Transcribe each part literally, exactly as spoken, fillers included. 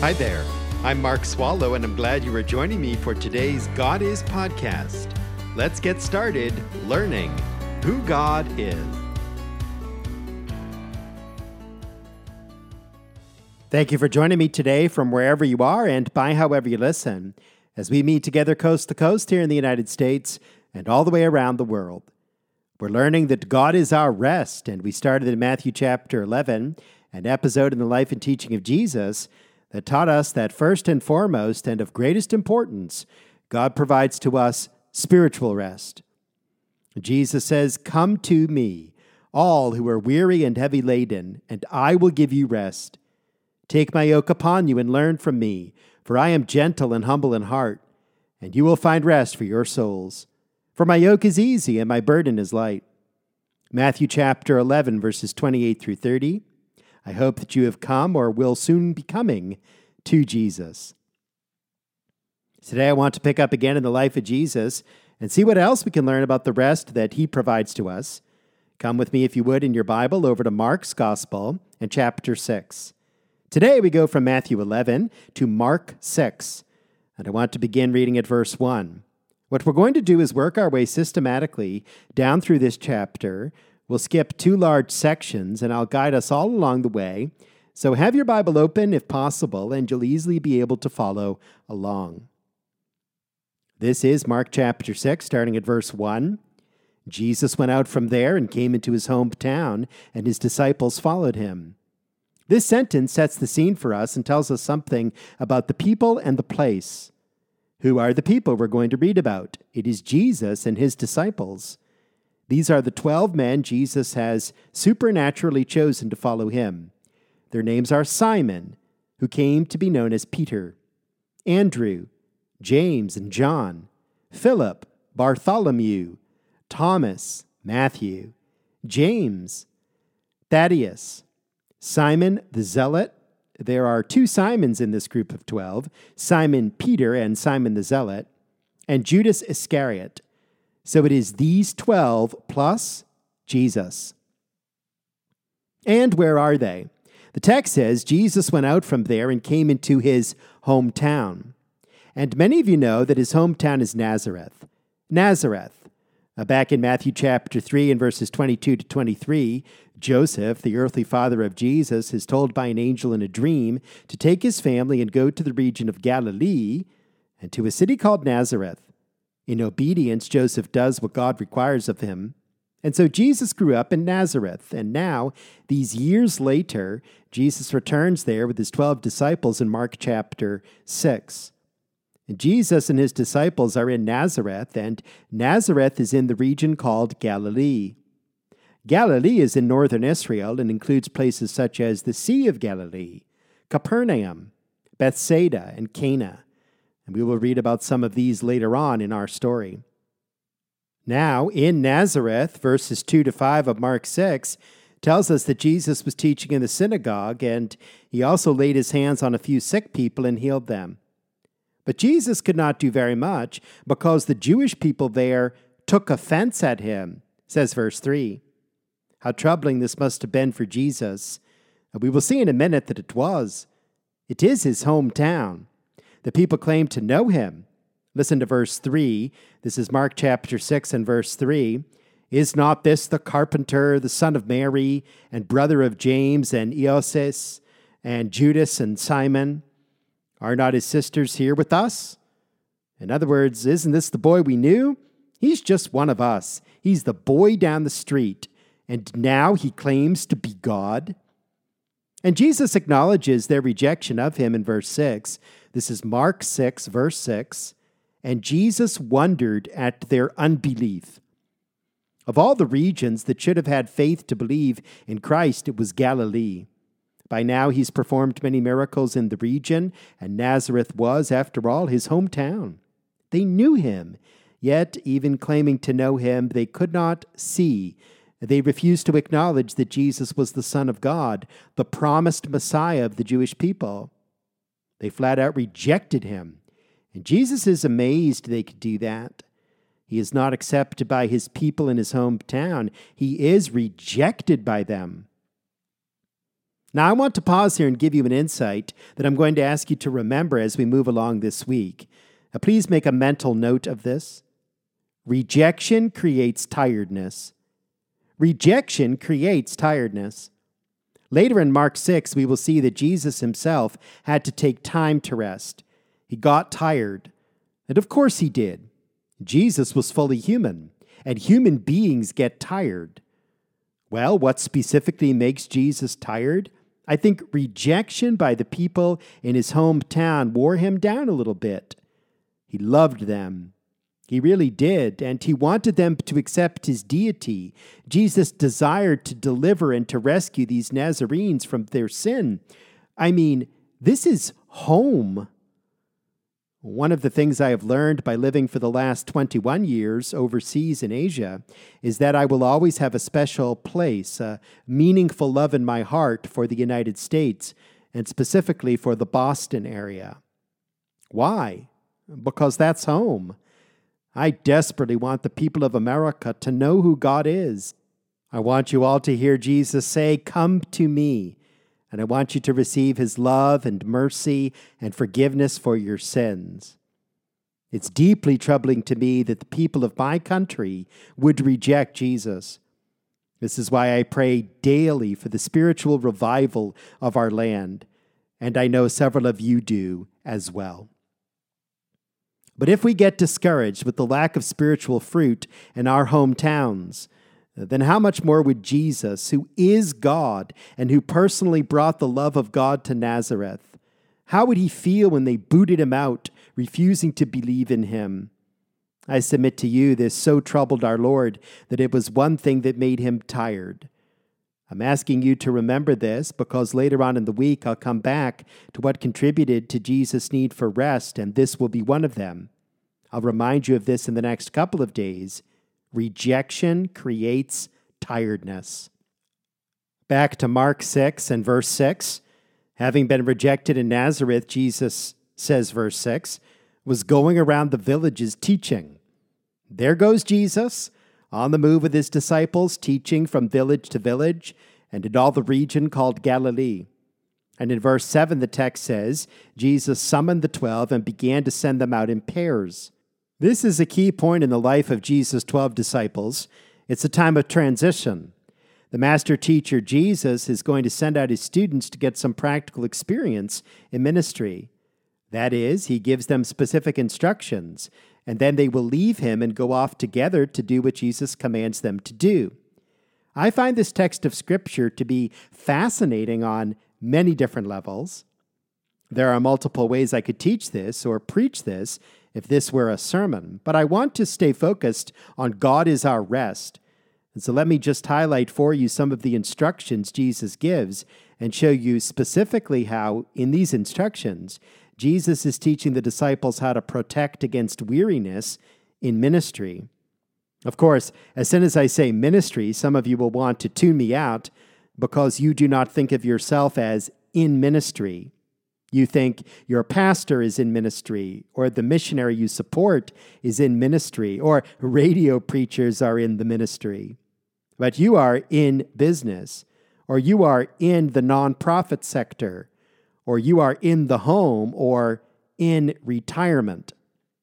Hi there. I'm Mark Swallow, and I'm glad you are joining me for today's God Is podcast. Let's get started learning who God is. Thank you for joining me today from wherever you are and by however you listen, as we meet together coast to coast here in the United States and all the way around the world. We're learning that God is our rest, and we started in Matthew chapter eleven, an episode in the life and teaching of Jesus that taught us that first and foremost and of greatest importance, God provides to us spiritual rest. Jesus says, "Come to me, all who are weary and heavy laden, and I will give you rest. Take my yoke upon you and learn from me, for I am gentle and humble in heart, and you will find rest for your souls. For my yoke is easy and my burden is light." Matthew chapter eleven, verses twenty-eight through thirty. I hope that you have come or will soon be coming to Jesus. Today I want to pick up again in the life of Jesus and see what else we can learn about the rest that he provides to us. Come with me, if you would, in your Bible over to Mark's Gospel and chapter six. Today we go from Matthew eleven to Mark six, and I want to begin reading at verse one. What we're going to do is work our way systematically down through this chapter. We'll skip two large sections, and I'll guide us all along the way. So have your Bible open if possible, and you'll easily be able to follow along. This is Mark chapter six, starting at verse one. Jesus went out from there and came into his hometown, and his disciples followed him. This sentence sets the scene for us and tells us something about the people and the place. Who are the people we're going to read about? It is Jesus and his disciples. These are the twelve men Jesus has supernaturally chosen to follow him. Their names are Simon, who came to be known as Peter, Andrew, James and John, Philip, Bartholomew, Thomas, Matthew, James, Thaddeus, Simon the Zealot. There are two Simons in this group of twelve, Simon Peter and Simon the Zealot, and Judas Iscariot. So it is these twelve plus Jesus. And where are they? The text says Jesus went out from there and came into his hometown. And many of you know that his hometown is Nazareth. Nazareth. Uh, back in Matthew chapter three and verses twenty-two to twenty-three, Joseph, the earthly father of Jesus, is told by an angel in a dream to take his family and go to the region of Galilee and to a city called Nazareth. In obedience, Joseph does what God requires of him. And so Jesus grew up in Nazareth, and now, these years later, Jesus returns there with his twelve disciples in Mark chapter six. And Jesus and his disciples are in Nazareth, and Nazareth is in the region called Galilee. Galilee is in northern Israel and includes places such as the Sea of Galilee, Capernaum, Bethsaida, and Cana. And we will read about some of these later on in our story. Now, in Nazareth, verses two to five of Mark six tells us that Jesus was teaching in the synagogue, and he also laid his hands on a few sick people and healed them. But Jesus could not do very much because the Jewish people there took offense at him, says verse three. How troubling this must have been for Jesus. We will see in a minute that it was. It is his hometown. The people claim to know him. Listen to verse three. This is Mark chapter six and verse three. Is not this the carpenter, the son of Mary, and brother of James and Joses, and Judas and Simon? Are not his sisters here with us? In other words, isn't this the boy we knew? He's just one of us. He's the boy down the street, and now he claims to be God. And Jesus acknowledges their rejection of him in verse six. This is Mark six, verse six. And Jesus wondered at their unbelief. Of all the regions that should have had faith to believe in Christ, it was Galilee. By now he's performed many miracles in the region, and Nazareth was, after all, his hometown. They knew him, yet even claiming to know him, they could not see. They refused to acknowledge that Jesus was the Son of God, the promised Messiah of the Jewish people. They flat out rejected him. And Jesus is amazed they could do that. He is not accepted by his people in his hometown. He is rejected by them. Now, I want to pause here and give you an insight that I'm going to ask you to remember as we move along this week. Now, please make a mental note of this. Rejection creates tiredness. Rejection creates tiredness. Later in Mark six, we will see that Jesus himself had to take time to rest. He got tired. And of course he did. Jesus was fully human, and human beings get tired. Well, what specifically makes Jesus tired? I think rejection by the people in his hometown wore him down a little bit. He loved them. He really did, and he wanted them to accept his deity. Jesus desired to deliver and to rescue these Nazarenes from their sin. I mean, this is home. One of the things I have learned by living for the last twenty-one years overseas in Asia is that I will always have a special place, a meaningful love in my heart for the United States, and specifically for the Boston area. Why? Because that's home. I desperately want the people of America to know who God is. I want you all to hear Jesus say, "Come to me," and I want you to receive his love and mercy and forgiveness for your sins. It's deeply troubling to me that the people of my country would reject Jesus. This is why I pray daily for the spiritual revival of our land, and I know several of you do as well. But if we get discouraged with the lack of spiritual fruit in our hometowns, then how much more would Jesus, who is God and who personally brought the love of God to Nazareth, how would he feel when they booted him out, refusing to believe in him? I submit to you, this so troubled our Lord that it was one thing that made him tired. I'm asking you to remember this because later on in the week I'll come back to what contributed to Jesus' need for rest, and this will be one of them. I'll remind you of this in the next couple of days. Rejection creates tiredness. Back to Mark six and verse six. Having been rejected in Nazareth, Jesus, says verse six, was going around the villages teaching. There goes Jesus, on the move with his disciples, teaching from village to village, and in all the region called Galilee. And in verse seven, the text says, Jesus summoned the twelve and began to send them out in pairs. This is a key point in the life of Jesus' twelve disciples. It's a time of transition. The master teacher, Jesus, is going to send out his students to get some practical experience in ministry. That is, he gives them specific instructions, and then they will leave him and go off together to do what Jesus commands them to do. I find this text of Scripture to be fascinating on many different levels. There are multiple ways I could teach this or preach this if this were a sermon, but I want to stay focused on God is our rest. And so let me just highlight for you some of the instructions Jesus gives and show you specifically how, in these instructions, Jesus is teaching the disciples how to protect against weariness in ministry. Of course, as soon as I say ministry, some of you will want to tune me out because you do not think of yourself as in ministry. You think your pastor is in ministry, or the missionary you support is in ministry, or radio preachers are in the ministry. But you are in business, or you are in the nonprofit sector, or you are in the home, or in retirement.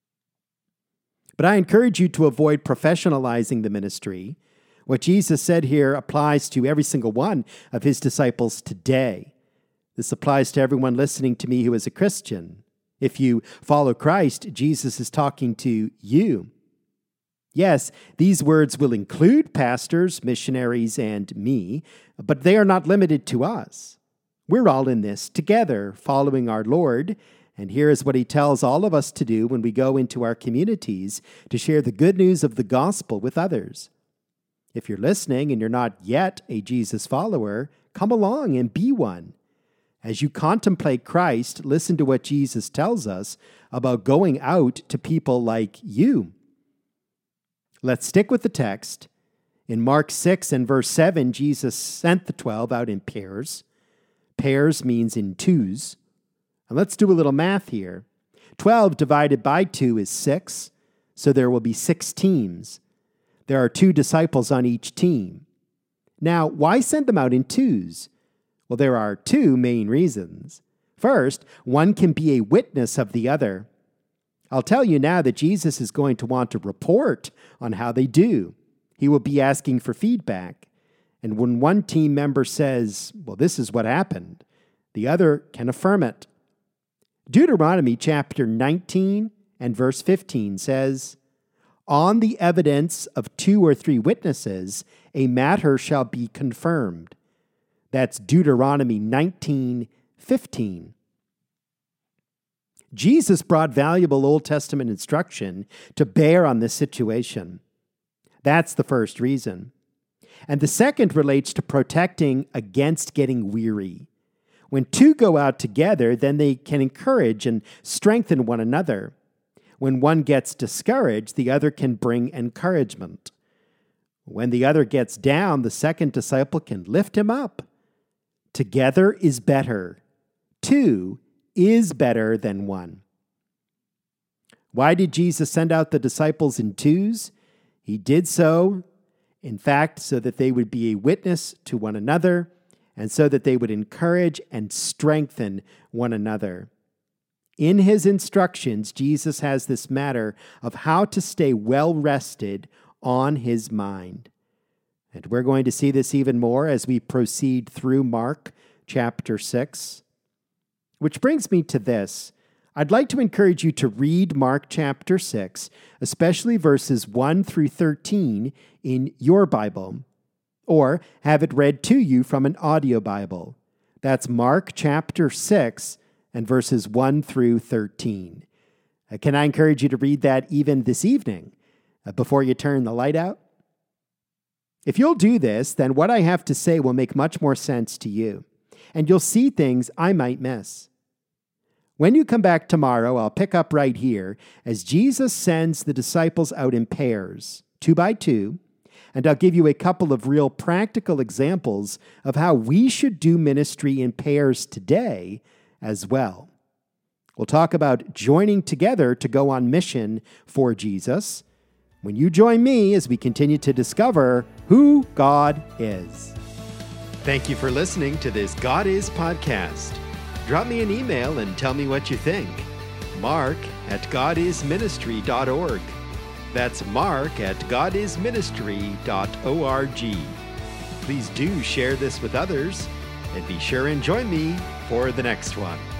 But I encourage you to avoid professionalizing the ministry. What Jesus said here applies to every single one of his disciples today. This applies to everyone listening to me who is a Christian. If you follow Christ, Jesus is talking to you. Yes, these words will include pastors, missionaries, and me, but they are not limited to us. We're all in this together, following our Lord, and here is what he tells all of us to do when we go into our communities to share the good news of the gospel with others. If you're listening and you're not yet a Jesus follower, come along and be one. As you contemplate Christ, listen to what Jesus tells us about going out to people like you. Let's stick with the text. In Mark six and verse seven, Jesus sent the twelve out in pairs. Pairs means in twos. And let's do a little math here. twelve divided by two is six, so there will be six teams. There are two disciples on each team. Now, why send them out in twos? Well, there are two main reasons. First, one can be a witness of the other. I'll tell you now that Jesus is going to want to report on how they do. He will be asking for feedback. And when one team member says, well, this is what happened, the other can affirm it. Deuteronomy chapter nineteen and verse fifteen says, on the evidence of two or three witnesses, a matter shall be confirmed. That's Deuteronomy nineteen fifteen. Jesus brought valuable Old Testament instruction to bear on this situation. That's the first reason. And the second relates to protecting against getting weary. When two go out together, then they can encourage and strengthen one another. When one gets discouraged, the other can bring encouragement. When the other gets down, the second disciple can lift him up. Together is better. Two is better than one. Why did Jesus send out the disciples in twos? He did so, in fact, so that they would be a witness to one another, and so that they would encourage and strengthen one another. In his instructions, Jesus has this matter of how to stay well rested on his mind. And we're going to see this even more as we proceed through Mark chapter six. Which brings me to this. I'd like to encourage you to read Mark chapter six, especially verses one through thirteen in your Bible, or have it read to you from an audio Bible. That's Mark chapter six and verses one through thirteen. Uh, can I encourage you to read that even this evening uh, before you turn the light out? If you'll do this, then what I have to say will make much more sense to you, and you'll see things I might miss. When you come back tomorrow, I'll pick up right here as Jesus sends the disciples out in pairs, two by two, and I'll give you a couple of real practical examples of how we should do ministry in pairs today as well. We'll talk about joining together to go on mission for Jesus when you join me as we continue to discover who God is. Thank you for listening to this God Is podcast. Drop me an email and tell me what you think. Mark at godisministry dot org. That's Mark at godisministry dot org. Please do share this with others, and be sure and join me for the next one.